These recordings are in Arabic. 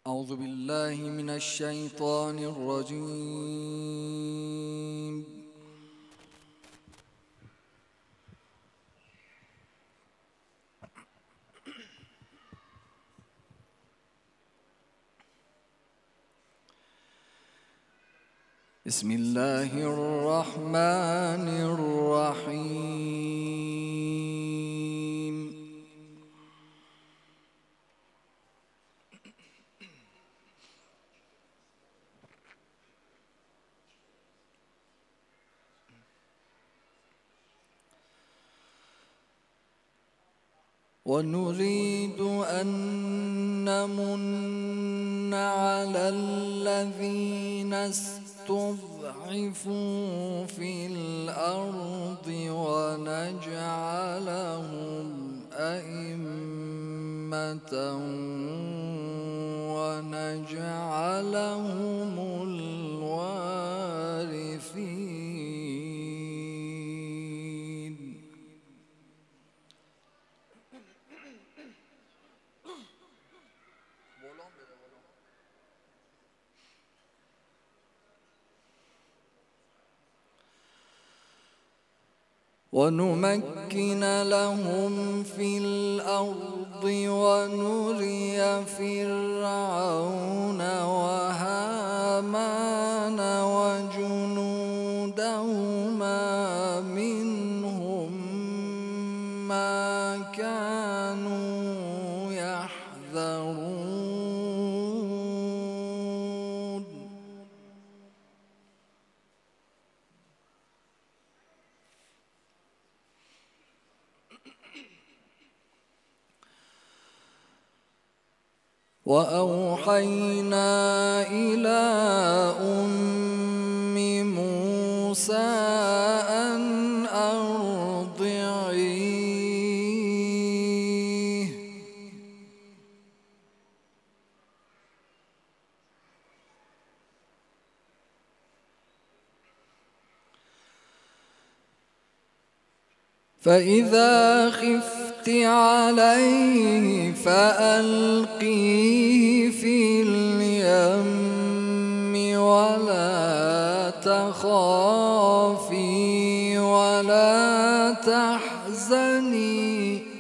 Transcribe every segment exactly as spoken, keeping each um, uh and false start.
أعوذ بالله من الشيطان الرجيم. بسم الله الرحمن الرحيم. ونريد أن نمن على الذين استضعفوا في الأرض ونجعلهم أئمة ونجعلهم الوارثين. ونمكن لهم في الأرض ونري فرعون وهامان وجنودهما منهم ما كانوا يحذرون. وأوحينا إلى أم موسى أن أرضعيه فإذا خفت عليه فألقيه في اليم ولا تخافي ولا تحزني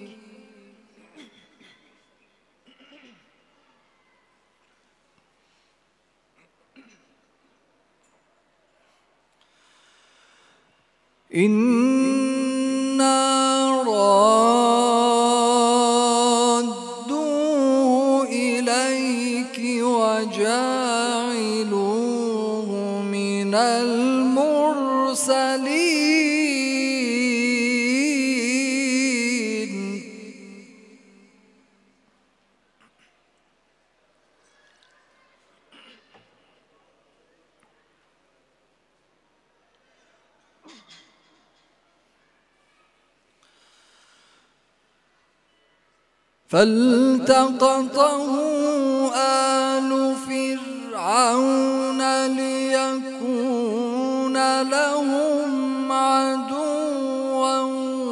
إنا رادوه إليك وجاعلوه من المرسلين. فالتقطه آل فرعون ليكون لهم عدوا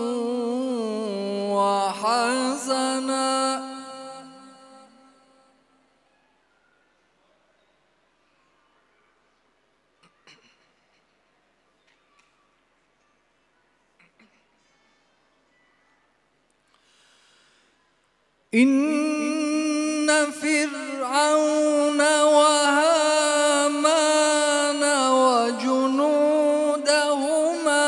وحزنا إن فرعون وهامان وجنودهما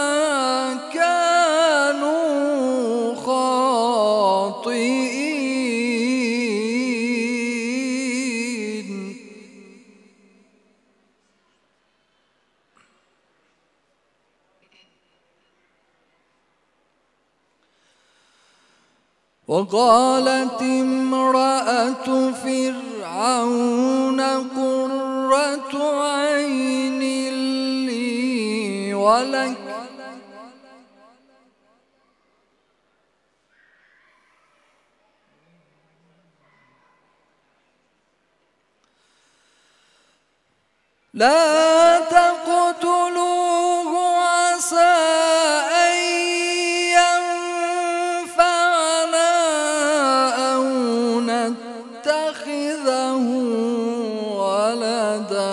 كانوا خاطئين. وقالت امرأة فرعون قرة عين لي ولك لا تقتلوه عسى أن ينفعنا أو نتخذه له ولدا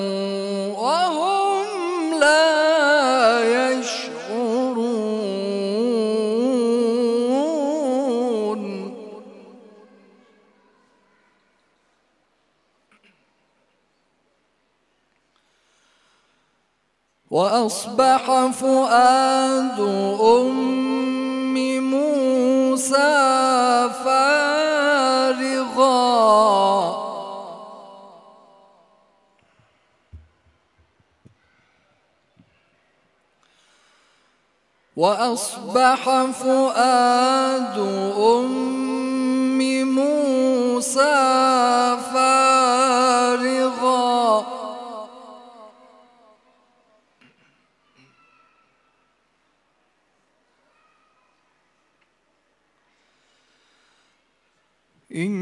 وهم لا يشعرون. وأصبح فؤاد أم موسى فارغا وأصبح فؤاد أم موسى فارغا إن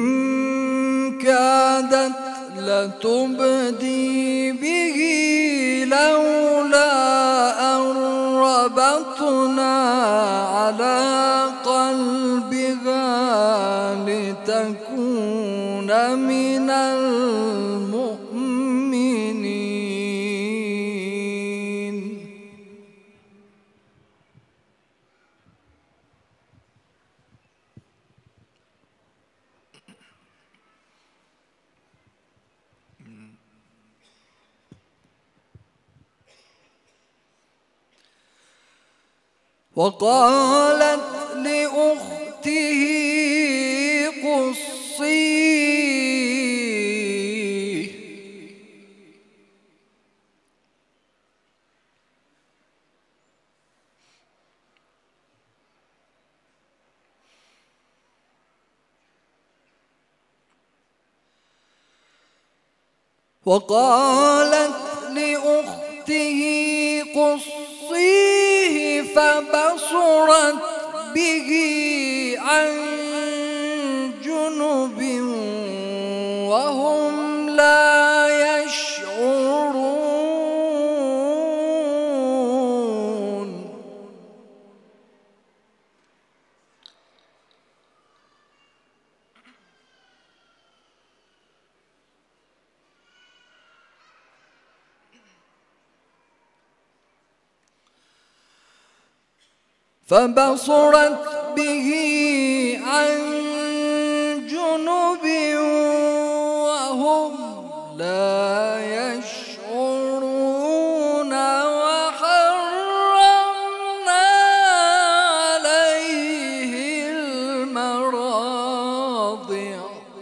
كادت لتبدي به لولا أن ربطنا على قلبها لتكون من المؤمنين. وقالت لأخته قصيه وقالت لأخته قصيه فبصرت به عن جنب وهم لا يشعرون. فبصرت به عن جنب وهم لا يشعرون. وحرمنا عليه المراضع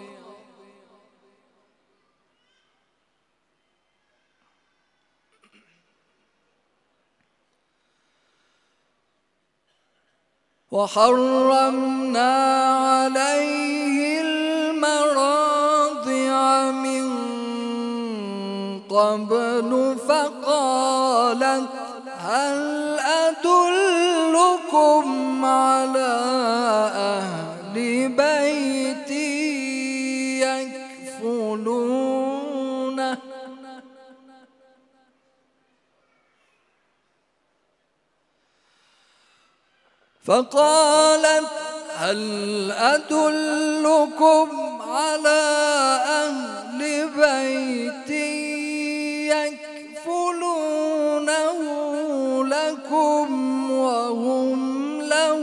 وحرمنا عليه المراضع من قبل فقالت هل أدلكم على أهل بيت يكفلونه فقالت هل أدلكم على أهل بيت يكفلونه لكم وهم له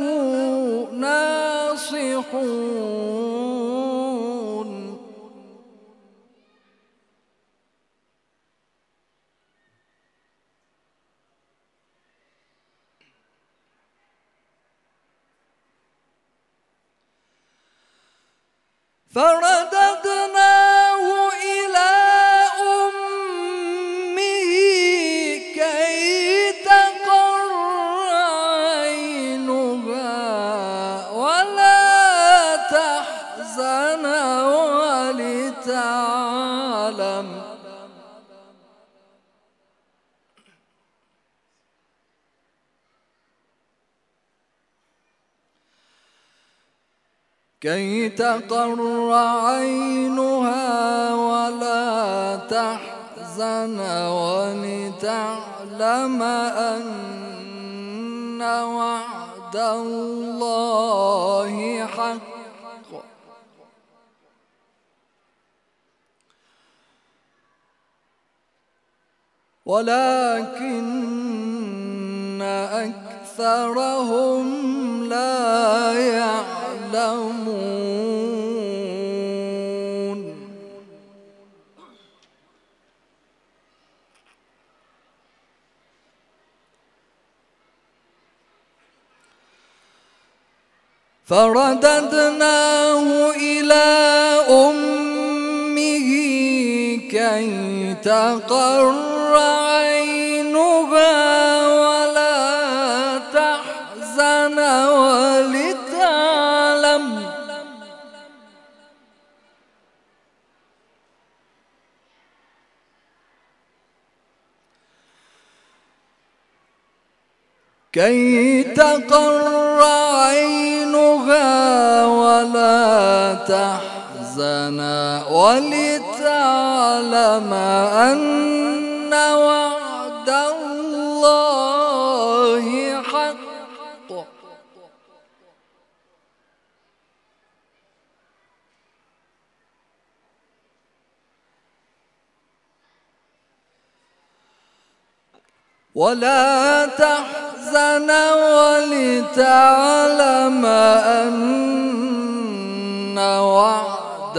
ناصحون. فرددناه إلى أمه كي تقر عينها ولا تحزن ولتعلم كي تقر عينها ولا تحزن ولتعلم أن وعد الله حق ولكن أكثرهم لا يعلمون. فرددناه إلى أمه كي تقر عينها ولا تحزن ولتعلم كي تقر عينها ولا تحزن ولتعلم أن وعد الله حق ولا تحزن ولتعلم أن وعد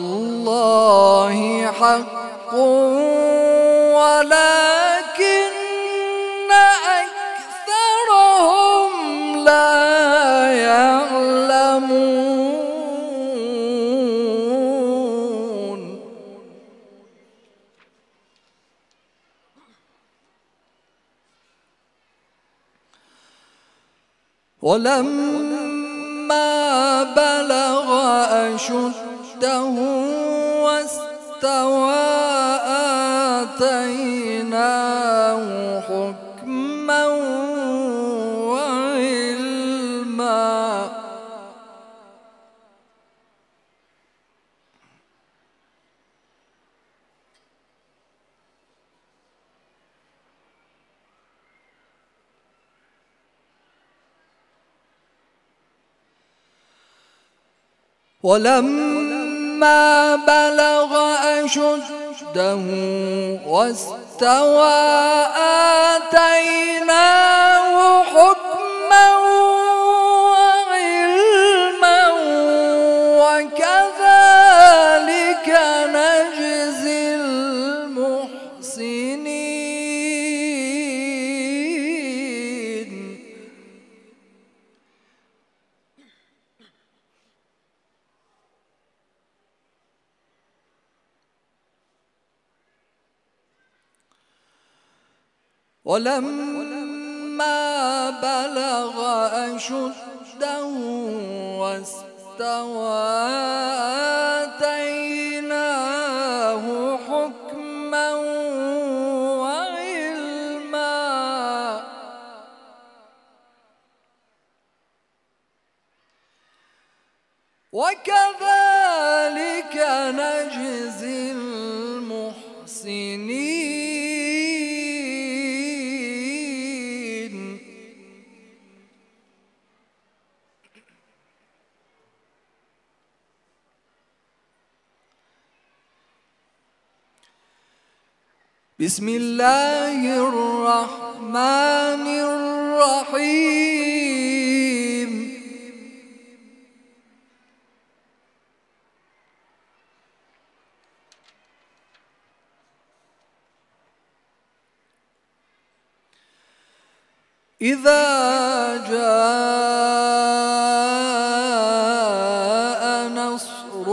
الله حق ولكن أكثرهم لا يعلمون. ولما بلغ أشده واستوى آتيناه حكما وعلما. ولما بلغ أشده واستوى آتيناه حكما وعلما وكذلك نجزي المحسنين. ولما بلغ أشده واستوى آتيناه حكما وعلما وكذلك نجزي المحسنين. بسم الله الرحمن الرحيم. إذا جاء نصر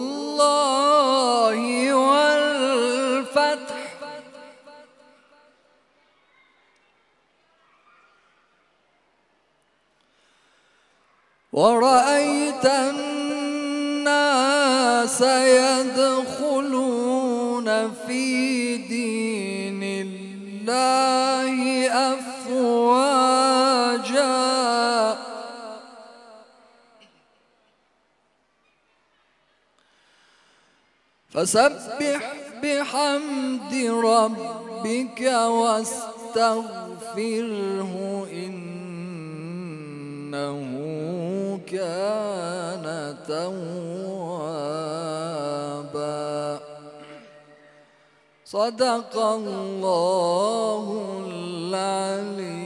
الله والفتح ورأيت الناس يدخلون في دين الله أفواجا فسبح بحمد ربك واستغفره إنه كان توابا. صدق الله العلي